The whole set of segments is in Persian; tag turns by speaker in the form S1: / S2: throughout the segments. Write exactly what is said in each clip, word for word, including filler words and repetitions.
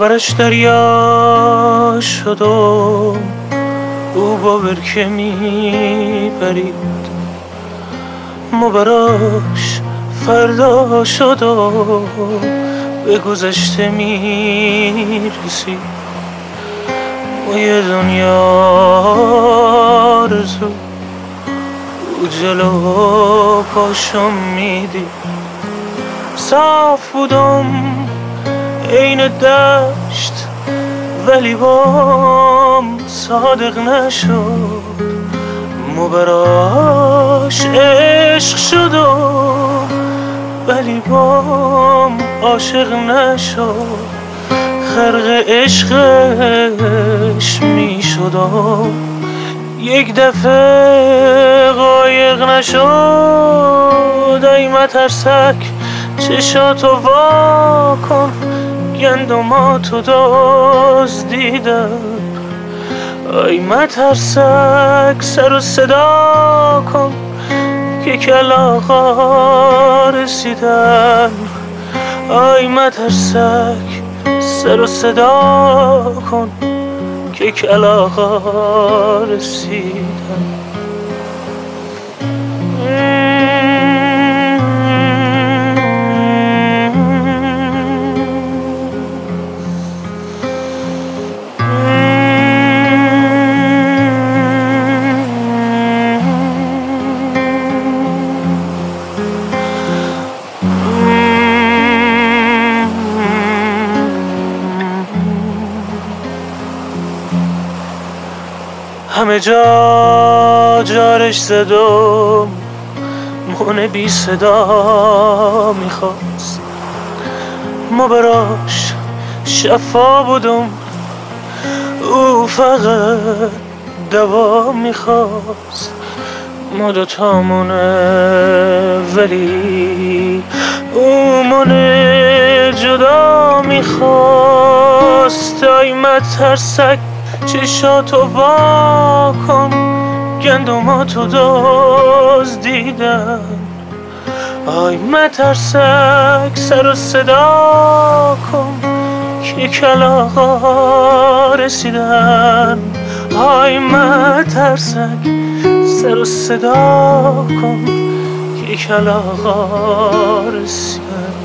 S1: برش دریا شد و او با برکه می پرید، ما براش فردا شد و به گذشته می رسید. ما یه دنیا آرزو او جلو پاشم میدید، صاف بودم عین دشت ولی بام صادق نشد، ما براش عشق شدم ولی بام عاشق نشد، خرق عشقش می شدم یک دفعه قایق نشد. ای مترسک چشاتو وا کن، گندماتو دزدیدم. ای مترسک سر و صدا کن که کلاغا رسیدن. ای مترسک سر و صدا کن که کلاغا رسیدن. همه جا جارش زدم، مونه بی صدا میخواست، ما براش شفا بودم او فقط دوا میخواست. ما دوتامونه ولی او مونه جدا میخواست. ای مترسک چشاتو وا کن، گندماتو دزدیدن. آی مترسک سر و صدا کن که کلاغا رسیدن. آی مترسک سر و صدا کن که کلاغا رسیدن.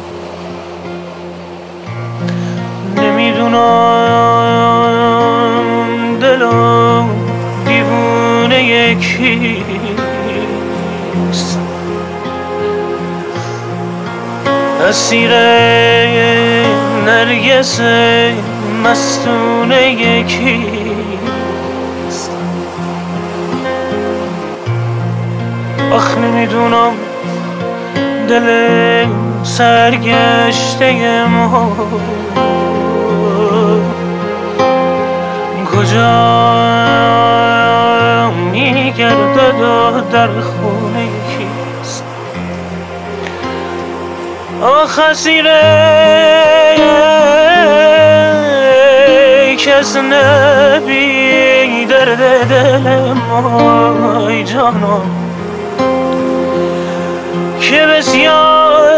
S1: نمیدونم دلم دیوونه یکیست، اسیر نرگس مستونه یکیست. آخ نمیدونم دل سرگشته ما کجا میگردد و در خونه کیست. آخ اسیره کس نبی درد دل ما. ای جانم که بسیار